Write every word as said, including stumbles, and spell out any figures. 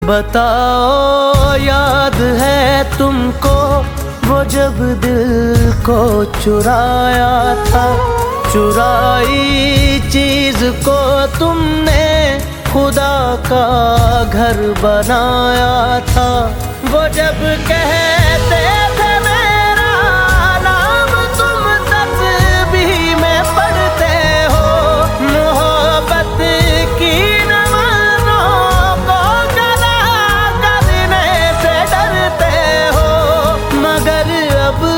बताओ याद है तुमको वो जब दिल को चुराया था, चुराई चीज को तुमने खुदा का घर बनाया था। वो जब कह